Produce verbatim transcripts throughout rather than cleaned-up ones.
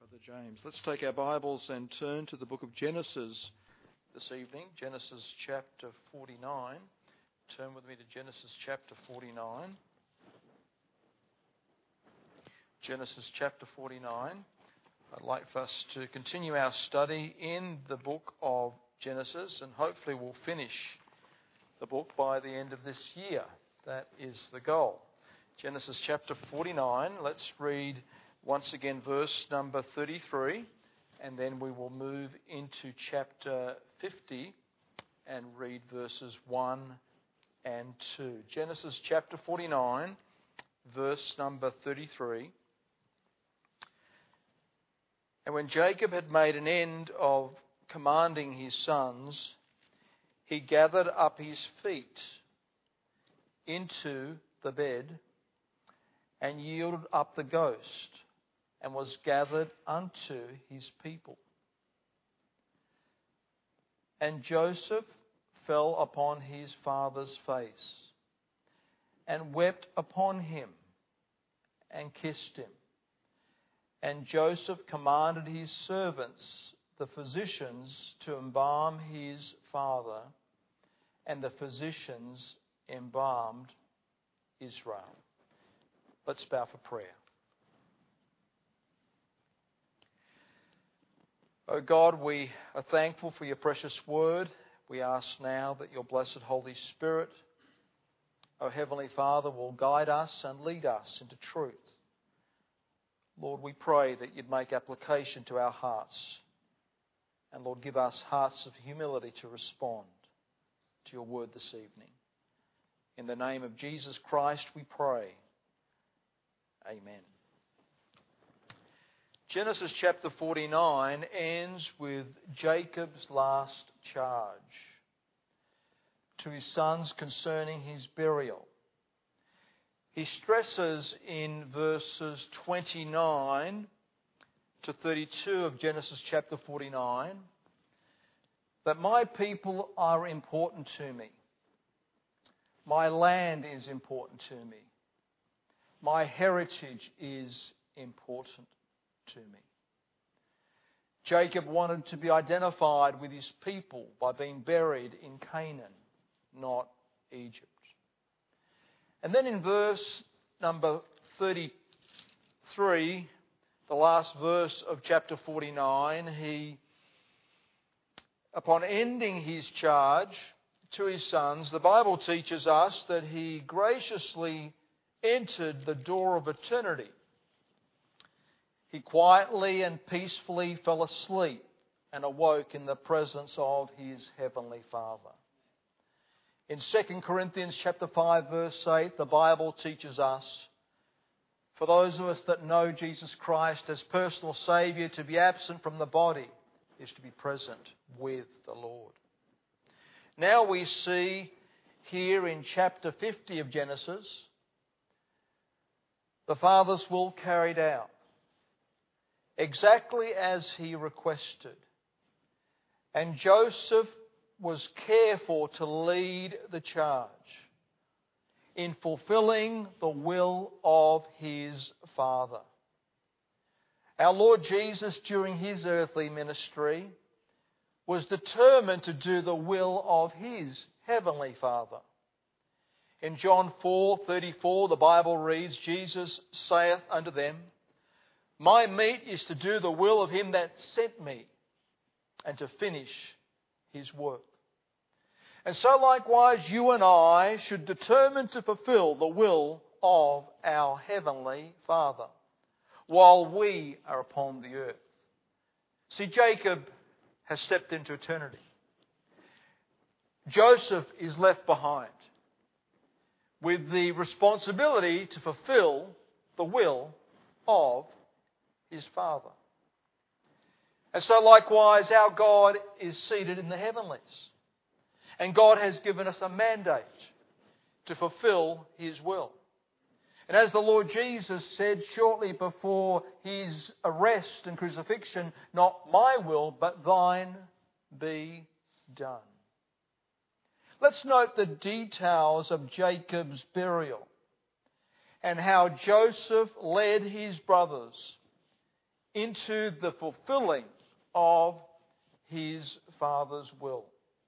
Brother James. Let's take our Bibles and turn to the book of Genesis this evening. Genesis chapter forty-nine. Turn with me to Genesis chapter forty-nine. Genesis chapter forty-nine. I'd like for us to continue our study in the book of Genesis, and hopefully we'll finish the book by the end of this year. That is the goal. Genesis chapter forty-nine. Let's read once again verse number thirty-three, and then we will move into chapter fifty and read verses one and two. Genesis chapter forty-nine, verse number thirty-three. And when Jacob had made an end of commanding his sons, he gathered up his feet into the bed and yielded up the ghost, and was gathered unto his people. And Joseph fell upon his father's face, and wept upon him, and kissed him. And Joseph commanded his servants, the physicians, to embalm his father, and the physicians embalmed Israel. Let's bow for prayer. Oh God, we are thankful for your precious word. We ask now that your blessed Holy Spirit, oh Heavenly Father, will guide us and lead us into truth. Lord, we pray that you'd make application to our hearts. And Lord, give us hearts of humility to respond to your word this evening. In the name of Jesus Christ we pray. Amen. Genesis chapter forty-nine ends with Jacob's last charge to his sons concerning his burial. He stresses in verses twenty-nine to thirty-two of Genesis chapter forty-nine that my people are important to me. My land is important to me. My heritage is important to me. Jacob wanted to be identified with his people by being buried in Canaan, not Egypt. And then in verse number thirty-three, the last verse of chapter forty-nine, he, upon ending his charge to his sons, the Bible teaches us that he graciously entered the door of eternity. He quietly and peacefully fell asleep and awoke in the presence of his heavenly Father. In Second Corinthians chapter five verse eight, the Bible teaches us, for those of us that know Jesus Christ as personal Saviour, to be absent from the body is to be present with the Lord. Now we see here in chapter fifty of Genesis, the Father's will carried out exactly as he requested. And Joseph was careful to lead the charge in fulfilling the will of his Father. Our Lord Jesus, during his earthly ministry, was determined to do the will of his heavenly Father. In John four thirty-four, the Bible reads, Jesus saith unto them, my meat is to do the will of him that sent me, and to finish his work. And so likewise you and I should determine to fulfill the will of our heavenly Father while we are upon the earth. See, Jacob has stepped into eternity. Joseph is left behind with the responsibility to fulfill the will of his Father. And so likewise our God is seated in the heavenlies. And God has given us a mandate to fulfill his will. And as the Lord Jesus said shortly before his arrest and crucifixion, not my will, but thine be done. Let's note the details of Jacob's burial and how Joseph led his brothers into the fulfilling of his Father's will.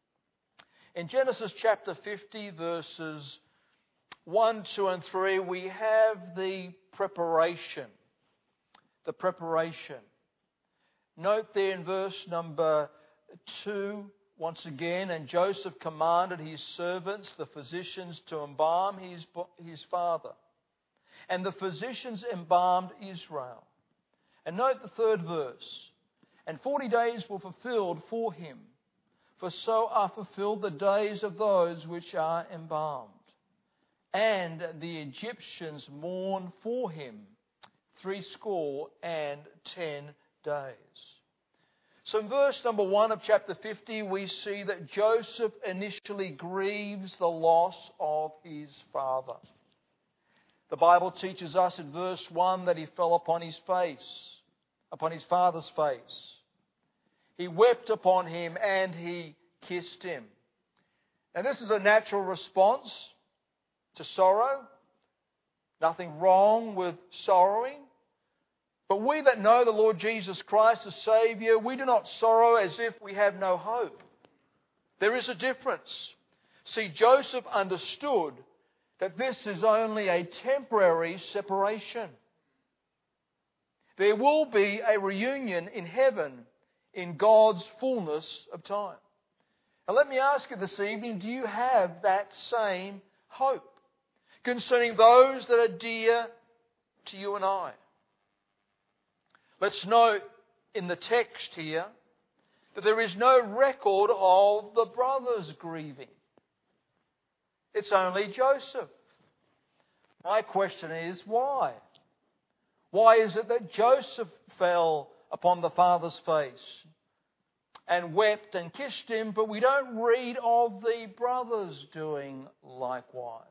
In Genesis chapter fifty, verses one, two and three, we have the preparation. The preparation. Note there in verse number two, once again, and Joseph commanded his servants, the physicians, to embalm his, his father. And the physicians embalmed Israel. And note the third verse. And forty days were fulfilled for him, for so are fulfilled the days of those which are embalmed. And the Egyptians mourned for him threescore and ten days. So in verse number one of chapter fifty, we see that Joseph initially grieves the loss of his father. The Bible teaches us in verse one that he fell upon his face, upon his father's face. He wept upon him and he kissed him. And this is a natural response to sorrow. Nothing wrong with sorrowing. But we that know the Lord Jesus Christ as Saviour, we do not sorrow as if we have no hope. There is a difference. See, Joseph understood that this is only a temporary separation. There will be a reunion in heaven in God's fullness of time. Now let me ask you this evening, do you have that same hope concerning those that are dear to you and I? Let's note in the text here that there is no record of the brothers grieving. It's only Joseph. My question is, why? Why is it that Joseph fell upon the father's face and wept and kissed him, but we don't read of the brothers doing likewise?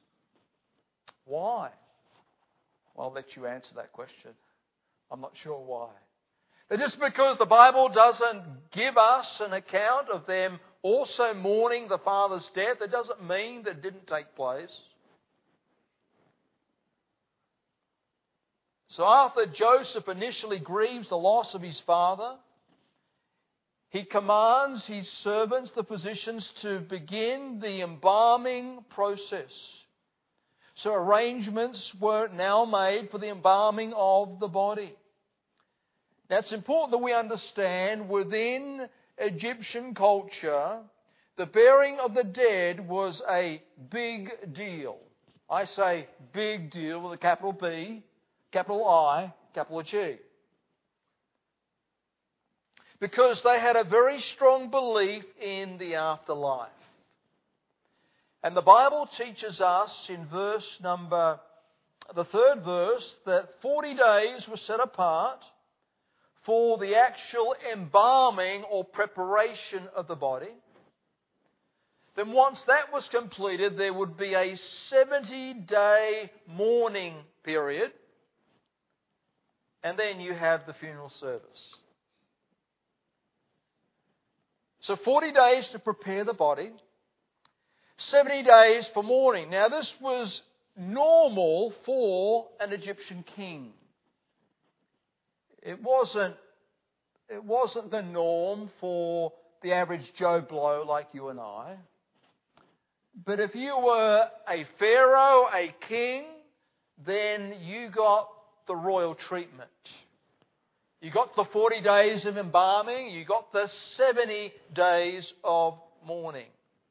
Why? Well, I'll let you answer that question. I'm not sure why. But just because the Bible doesn't give us an account of them also mourning the father's death, it doesn't mean that it didn't take place. So after Joseph initially grieves the loss of his father, he commands his servants, the physicians, to begin the embalming process. So arrangements were now made for the embalming of the body. Now it's important that we understand within Egyptian culture, the burying of the dead was a big deal. I say big deal with a capital B, capital I, capital G. Because they had a very strong belief in the afterlife. And the Bible teaches us in verse number, the third verse, that forty days were set apart for the actual embalming or preparation of the body. Then once that was completed, there would be a seventy-day mourning period. And then you have the funeral service. So forty days to prepare the body. seventy days for mourning. Now this was normal for an Egyptian king. It wasn't, it wasn't the norm for the average Joe Blow like you and I. But if you were a pharaoh, a king, then you got the royal treatment. You got the forty days of embalming, you got the seventy days of mourning.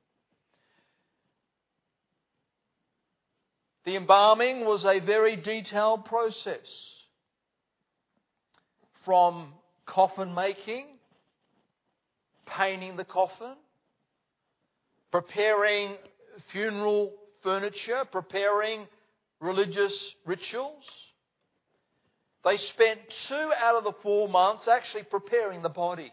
The embalming was a very detailed process. From coffin making, painting the coffin, preparing funeral furniture, preparing religious rituals. They spent two out of the four months actually preparing the body.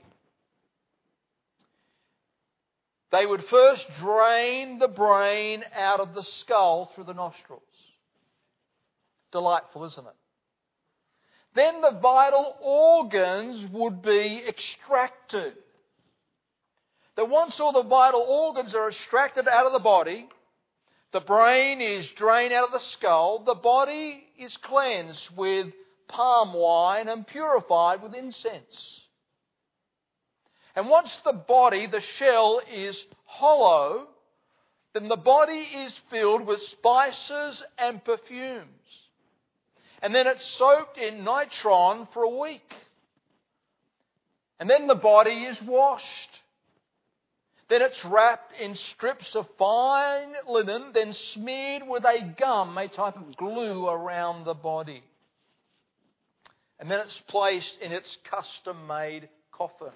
They would first drain the brain out of the skull through the nostrils. Delightful, isn't it? Then the vital organs would be extracted. That once all the vital organs are extracted out of the body, the brain is drained out of the skull, the body is cleansed with palm wine and purified with incense. And once the body, the shell, is hollow, then the body is filled with spices and perfumes. And then it's soaked in nitron for a week. And then the body is washed. Then it's wrapped in strips of fine linen, then smeared with a gum, a type of glue, around the body. And then it's placed in its custom-made coffin.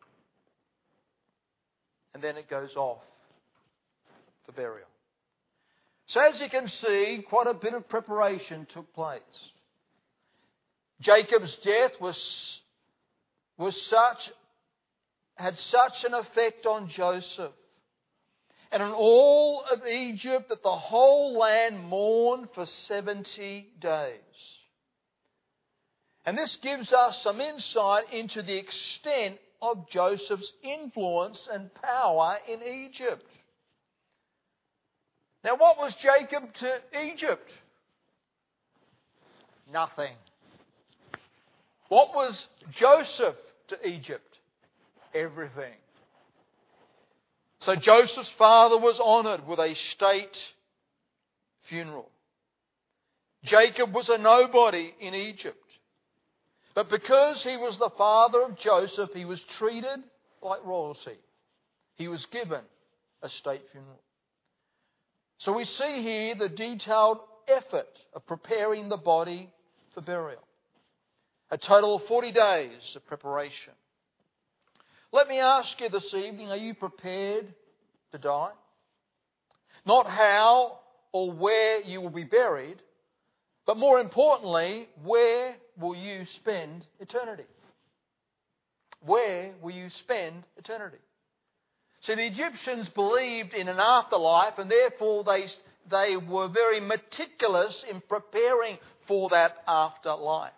And then it goes off for burial. So as you can see, quite a bit of preparation took place. Jacob's death was, was such, had such an effect on Joseph and on all of Egypt that the whole land mourned for seventy days. And this gives us some insight into the extent of Joseph's influence and power in Egypt. Now, what was Jacob to Egypt? Nothing. What was Joseph to Egypt? Everything. So Joseph's father was honoured with a state funeral. Jacob was a nobody in Egypt. But because he was the father of Joseph, he was treated like royalty. He was given a state funeral. So we see here the detailed effort of preparing the body for burial. A total of forty days of preparation. Let me ask you this evening, are you prepared to die? Not how or where you will be buried, but more importantly, where will you spend eternity? Where will you spend eternity? See, the Egyptians believed in an afterlife, and therefore they, they were very meticulous in preparing for that afterlife.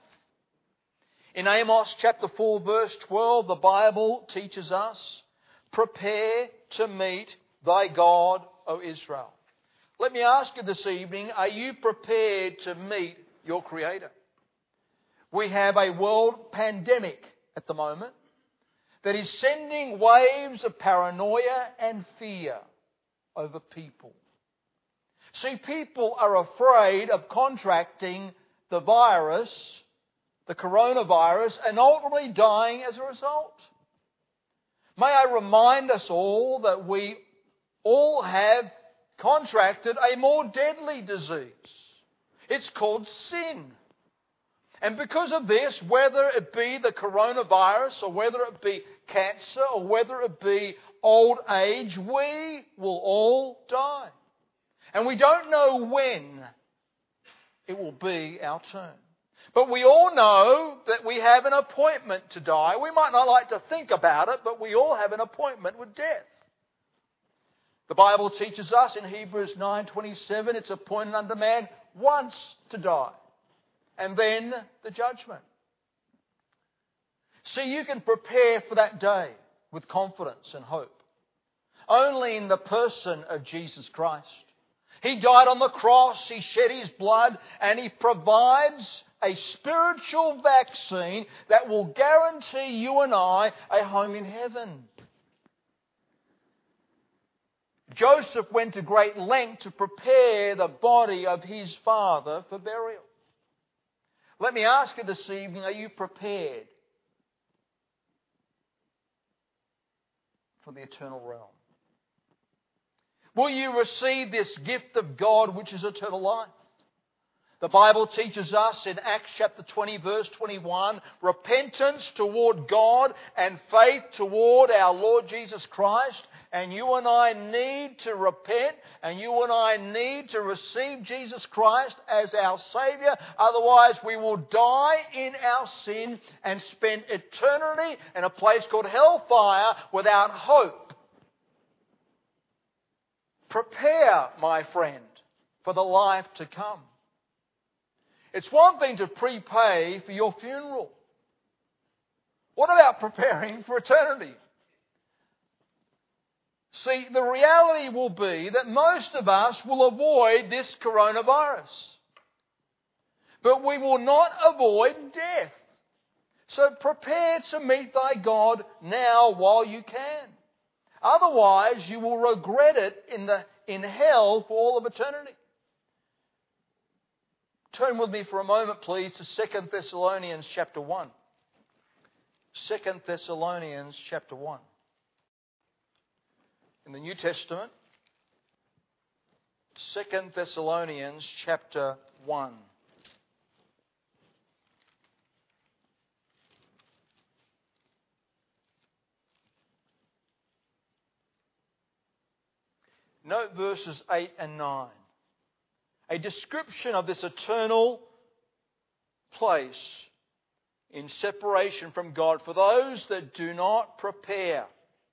In Amos chapter four verse twelve, the Bible teaches us, prepare to meet thy God, O Israel. Let me ask you this evening, are you prepared to meet your Creator? We have a world pandemic at the moment that is sending waves of paranoia and fear over people. See, people are afraid of contracting the virus, the coronavirus, and ultimately dying as a result. May I remind us all that we all have contracted a more deadly disease. It's called sin. And because of this, whether it be the coronavirus or whether it be cancer or whether it be old age, we will all die. And we don't know when it will be our turn. But we all know that we have an appointment to die. We might not like to think about it, but we all have an appointment with death. The Bible teaches us in Hebrews nine twenty-seven, it's appointed unto man once to die, and then the judgment. See, you can prepare for that day with confidence and hope only in the person of Jesus Christ. He died on the cross, He shed His blood, and He provides a spiritual vaccine that will guarantee you and I a home in heaven. Joseph went to great length to prepare the body of his father for burial. Let me ask you this evening, are you prepared for the eternal realm? Will you receive this gift of God, which is eternal life? The Bible teaches us in Acts chapter twenty verse twenty-one, repentance toward God and faith toward our Lord Jesus Christ. And you and I need to repent, and you and I need to receive Jesus Christ as our Saviour. Otherwise we will die in our sin and spend eternity in a place called hellfire without hope. Prepare, my friend, for the life to come. It's one thing to prepay for your funeral. What about preparing for eternity? See, the reality will be that most of us will avoid this coronavirus. but we will not avoid death. So prepare to meet thy God now while you can. Otherwise, you will regret it in the in hell for all of eternity. Turn with me for a moment, please, to Second Thessalonians chapter one. Second Thessalonians chapter one. In the New Testament, Second Thessalonians chapter one. Note verses eight and nine. A description of this eternal place in separation from God for those that do not prepare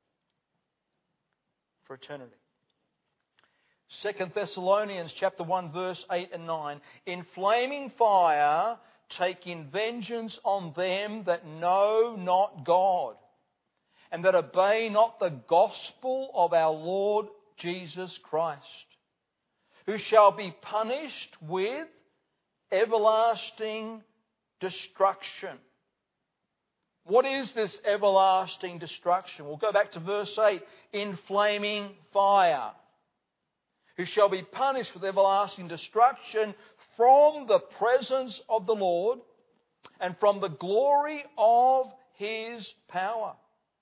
for eternity. Second Thessalonians chapter one verse eight and nine. In flaming fire taking vengeance on them that know not God, and that obey not the gospel of our Lord Jesus Christ, who shall be punished with everlasting destruction. What is this everlasting destruction? We'll go back to verse eight. In flaming fire, who shall be punished with everlasting destruction from the presence of the Lord and from the glory of His power.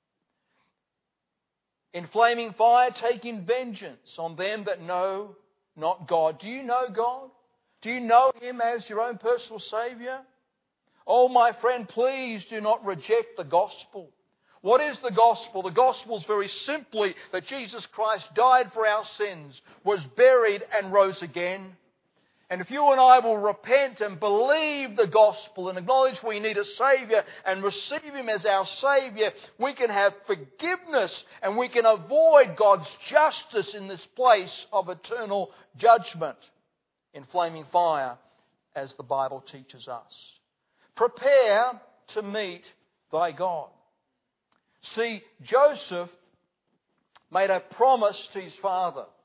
In flaming fire taking vengeance on them that know not God. Do you know God? Do you know Him as your own personal Saviour? Oh, my friend, please do not reject the gospel. What is the gospel? The gospel is very simply that Jesus Christ died for our sins, was buried and rose again. And if you and I will repent and believe the gospel and acknowledge we need a Saviour and receive Him as our Saviour, we can have forgiveness and we can avoid God's justice in this place of eternal judgment in flaming fire, as the Bible teaches us. Prepare to meet thy God. See, Joseph made a promise to his father.